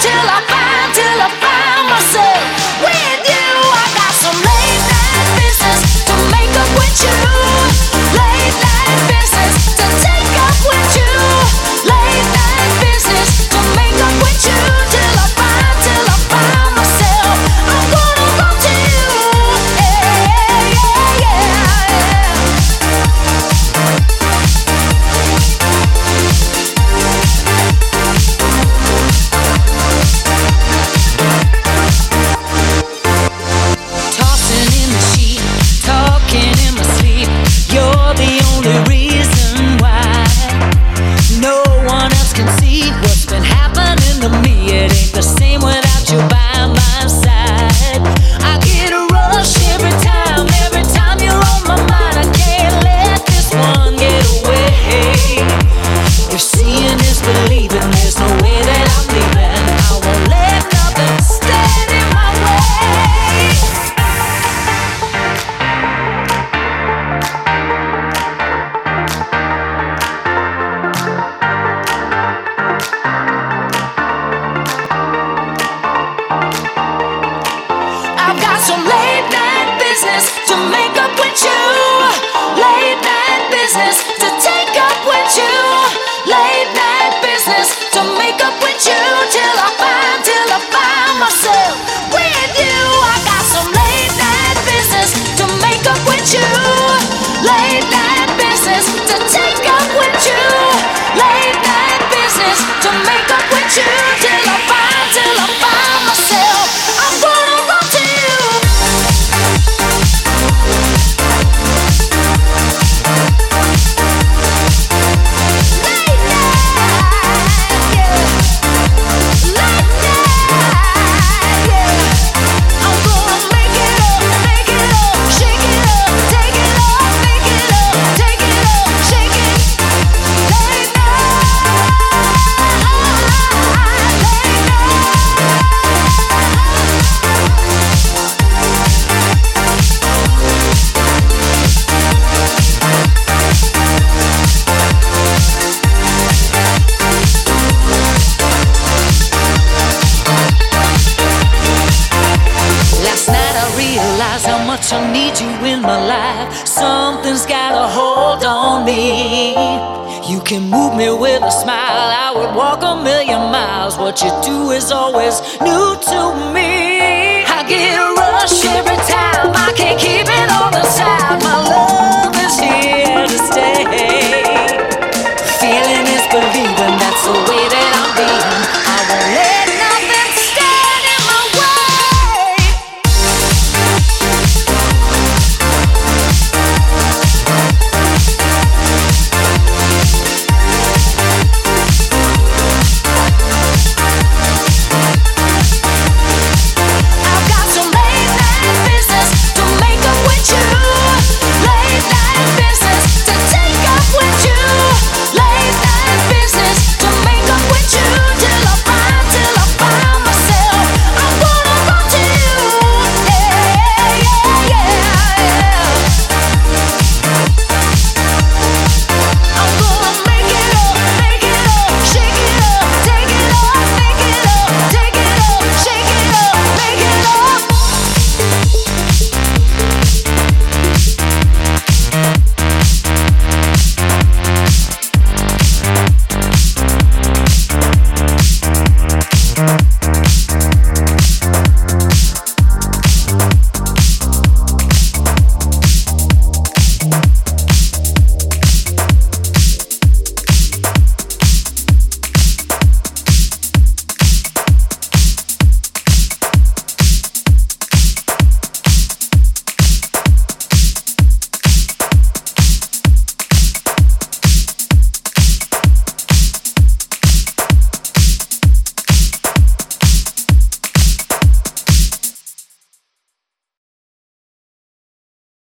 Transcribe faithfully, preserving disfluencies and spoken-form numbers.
till I find, till I find myself with you. I got some late night business to make up with you. Late night business to take up with you. Late night business to make up with you till I find, till I find myself. I'm gonna go to you. Yeah, yeah, yeah, Tossing in the sheet, talking in my sleep. You're the only reason why no one else can see what's been happening to me. It ain't the same without you by my side. I get a rush every time, every time you're on my mind. I can't let this one get away. If seeing is believing, there's no way that I'm leaving. I won't let nothing stand in my way. I've got some late night business to make up with you. Late night business to take up with you. Late night business to make up with you till I find, till I find myself with you. I got some late night business to make up with you. Late night business to take up with you. Late night business to make up with you till I find, till I find myself. I'm gonna go to you. Late night, yeah. Late night, yeah. I'm gonna make it up, make it up, shake it up, take it up, make it up, take it up, shake it. Late night, late night. Last night I realized how much I need you in my life. Something's got a hold on me. You can move me with a smile. I would walk a million miles. What you do is always new to me.